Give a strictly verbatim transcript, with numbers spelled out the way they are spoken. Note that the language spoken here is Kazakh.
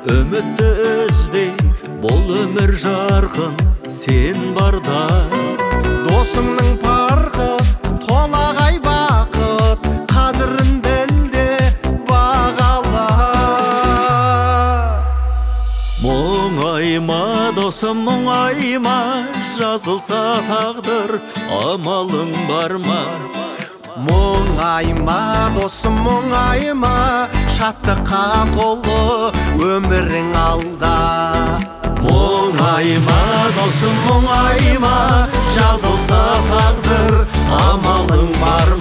үмітті үзбей, бұл өмір жарқын сен барда. Досыңның парқы толағай бақыт, қадірін білде бағала. Мұңайма досым, мұңайма, жазылса тағдыр, амалың бар ма? Мұңайма досым, мұңайма, шаттыққа толы өмірің алда. Мұңайма досым, мұңайма, жазылса тағдыр, амалың бар